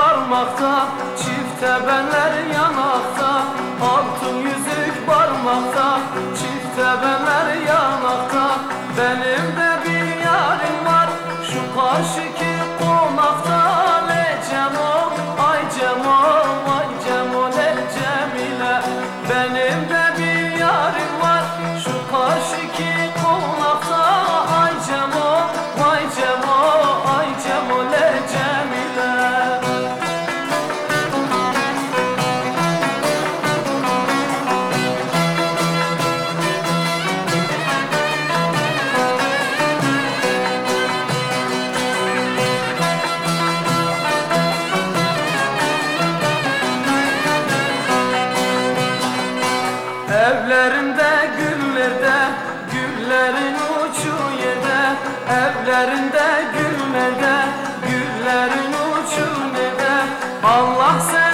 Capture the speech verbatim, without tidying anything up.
parmakta, çifte benler yanakta, altın yüzük parmakta, çifte benler yanakta. Benim de bir yarim var şu karşıki konakta. Le Cemo, ay Cemo, ay Cemo, le Cemile. Benim de bir yarim var şu karşıki konakta. Ay Cemo, ay Cemo, ay Cemo, le Cemile. Evlerinde güllerde, güllerin uçu yerde. Evlerinde güllerde, güllerin uçu yerde. Allah sen